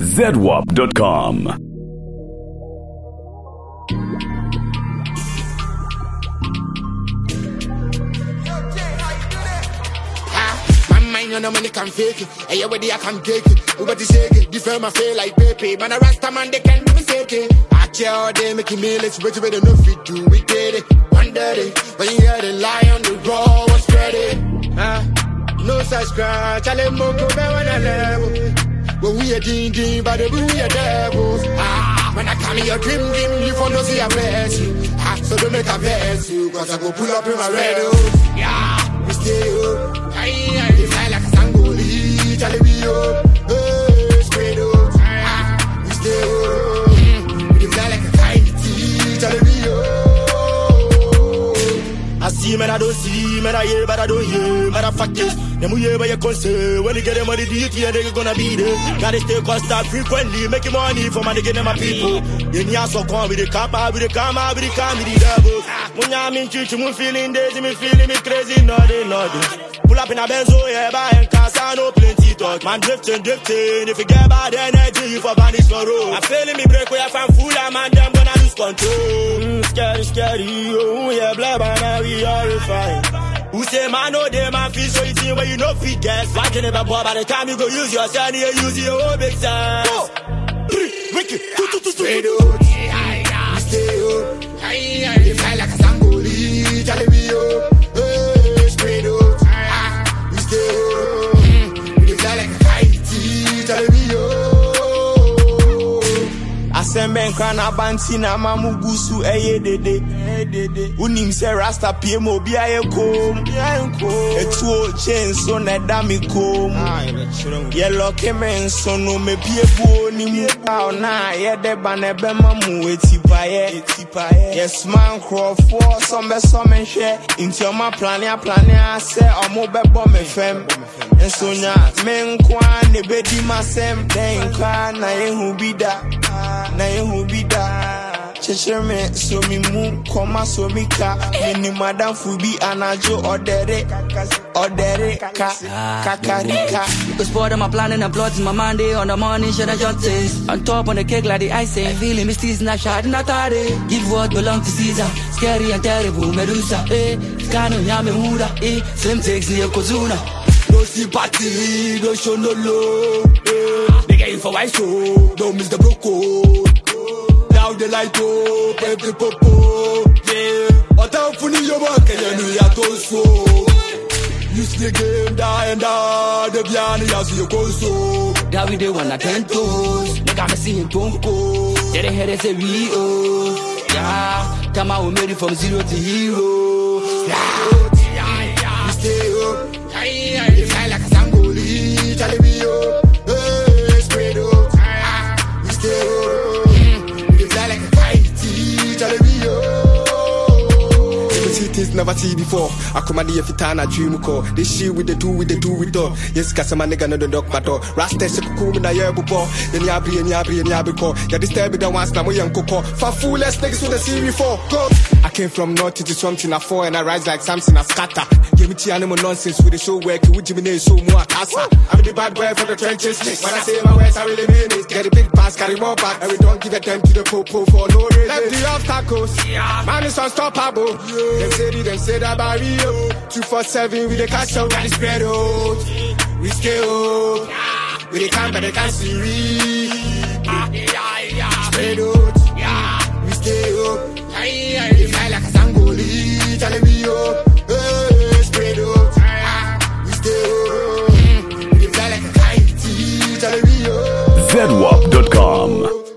ZWAP.com. You know money can fake it, and yeah, I can take it. Nobody shake it, different my feel like Pepe. Man, a Rasta man, they can't do me shake it. I care all day, making millions, rich with enough fit do we did it. One day, when you hear the lie on the raw, was ready. No such scratch, I let Mongo be when I level. When we are ding, but we are devils. When I come in your dream, you for no see I bless you. So don't make a bless you, cause I go pull up in my red hood. Yeah, we stay up. They fly like a sangoli, Charlie we up, straight up. We stay up. They fly like a kite, Charlie we up. I see man I don't see, man I hear but I don't hear. Matter of fact is, them we hear by your concern. When you get them money, do it here, they gonna be there. Gotta stay constant frequently, making money for man to get them my people. Then you also come with the kappa, with the karma, with the calm, with the devil. When I'm in church, I'm feeling dizzy, me feeling me crazy, nothing. Pull up in a Benzo, yeah, buy and cast, I know plenty talk. Man drifting. If you get bad energy, you for vanish for road. I feel me break where I find full, man, them gonna lose control. Scary, oh, yeah, blah, blah, now we are refined. Who say man, no, they man feel so easy when you know fit guess. Like you never bought by the time you go use your son, you use your whole big size. Go! Wicked, straight up. We stay up. They fly like a sangoli, Charlie we up. Straight up. Asemben kana banti na mamugusu dede. Unim se rasta PM obi ayekom. Etuo chenso na dami kom. Yellow kemen so no me piebo ni mu. Na ye de banebe mamu etipaye. Yes man crofo some hwe. Into my plan se omo bebo me fem. Ensonya menkwa ne bedi masem den kwa na yehu bida. Na yehu bida checheme so mi mu koma so mi ka ni madam fubi anajo odere kakarika. The sport of my planning and plotting my Monday on the morning should I just taste. On top on the cake like the ice ain't feeling me still not shot not tardy. Give what belong to Caesar. Scary and terrible Medusa. Scano yame huda. Slim takes near Kozuna. No sympathy, no show no love. Nigga in for white show, don't miss the broco. Now the light up, every popo. Yeah, Otan funi yo work and you ya toso. Use the game die and die, the piano as you go so. That we the one at 10 toes. Nigga me see him tonko. They the head is a VO. Yeah, come out made it from zero to hero. Yeah, we stay up. They fly like a sangoli, Charlie we up, straight up. We stay up. They fly like a kite, Charlie we up. See things never see before. I come at the fitana dream call. This shit with the two with all. Yes, cause my nigga no the dog pato. Rasta se kuku na yebu po. Then yabi call. Ya disturb the ones na mo young coco. For foolish niggas with the series for. Go. I came from nothing to something I fall and I rise like something I scatter. Give me the animal nonsense with the show work with Jimmy so more casa. I'm the bad boy for the trenches. When I say my words, I really mean it. Get a big pass, carry more back, and we don't give a damn to the popo for no reason. Left the obstacles, man is unstoppable. Them say that barrio 247 with the cash out and the spread out. We scale up, with the camp and the can't see spread out, we stay up. They fly like a sangoli, Charlie we up. Spread out, we stay up. They fly like a kite, Charlie we up. ZWAP.com.